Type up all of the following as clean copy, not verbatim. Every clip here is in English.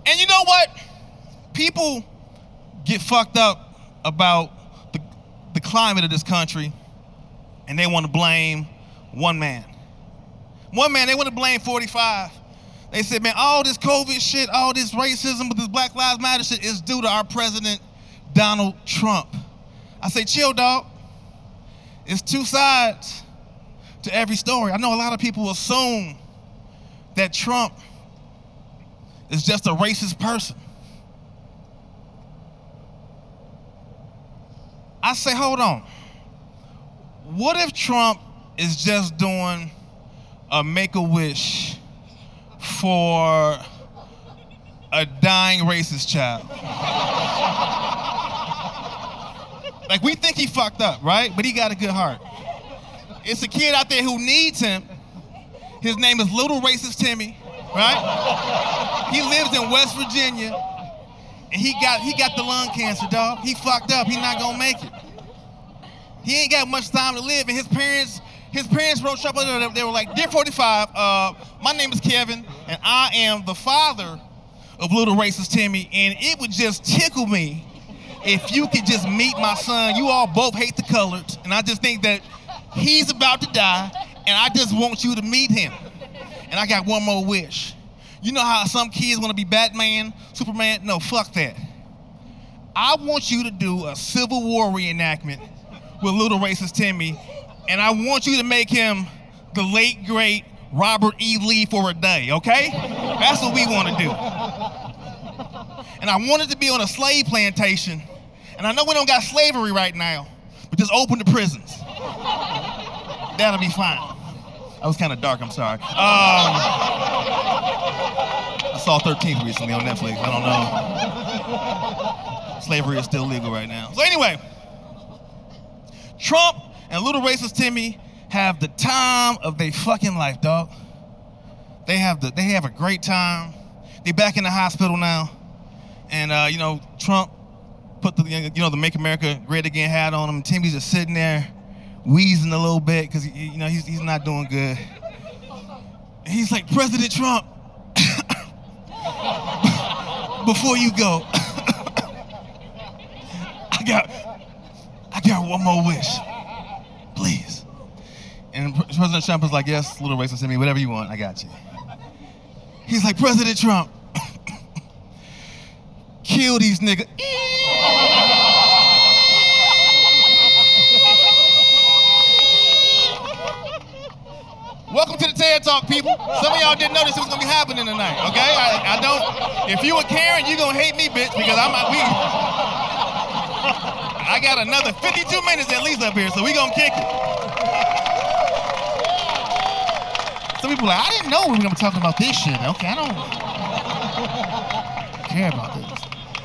And you know what? People get fucked up about the climate of this country, and they want to blame one man. One man, they want to blame 45. They said, man, all this COVID shit, all this racism with this Black Lives Matter shit is due to our president, Donald Trump. I say, chill, dog. It's two sides to every story. I know a lot of people assume that Trump is just a racist person. I say, hold on. What if Trump is just doing a Make-A-Wish for a dying racist child? Like, we think he fucked up, right? But he got a good heart. It's a kid out there who needs him. His name is Little Racist Timmy, right? He lives in West Virginia, and he got the lung cancer, dog. He fucked up. He not gonna make it. He ain't got much time to live, and his parents wrote up. They were like, "Dear 45, my name is Kevin, and I am the father of Little Racist Timmy, and it would just tickle me if you could just meet my son. You all both hate the coloreds, and I just think that he's about to die, and I just want you to meet him. And I got one more wish. You know how some kids want to be Batman, Superman? No, fuck that. I want you to do a Civil War reenactment with Little Racist Timmy, and I want you to make him the late, great Robert E. Lee for a day, okay? That's what we want to do. And I want it to be on a slave plantation. And I know we don't got slavery right now, but just open the prisons. That'll be fine. That was kind of dark, I'm sorry. I saw 13th recently on Netflix. I don't know. Slavery is still legal right now. So anyway, Trump and Little Racist Timmy have the time of their fucking life, dog. They have a great time. They back in the hospital now. And Trump put the Make America Great Again hat on him. Timmy's just sitting there wheezing a little bit because he's not doing good. And he's like, President Trump, before you go, I got one more wish, please. And President Trump is like, yes, Little Racist Timmy, whatever you want, I got you. He's like, President Trump, kill these niggas. Welcome to the TED Talk, people. Some of y'all didn't know this was gonna be happening tonight, okay? I don't. If you a Karen, you gonna hate me, bitch, because I got another 52 minutes at least up here, so we gonna kick it. Some people are like, I didn't know we were gonna be talking about this shit. Okay, I don't care about this.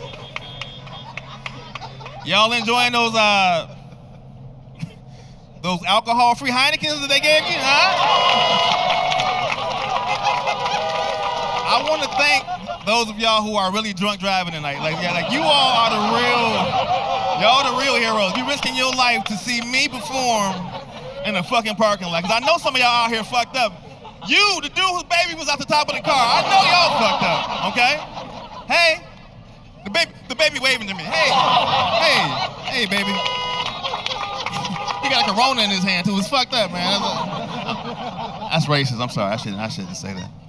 Y'all enjoying those alcohol-free Heinekens that they gave you, huh? I want to thank those of y'all who are really drunk driving tonight. Like you all are the real heroes. You risking your life to see me perform in a fucking parking lot. Cause I know some of y'all out here fucked up. You, the dude whose baby was at the top of the car, I know y'all fucked up, okay? Hey, the baby waving to me. Hey, baby. He got a Corona in his hand too. It's fucked up, man. That's racist. I'm sorry. I shouldn't say that.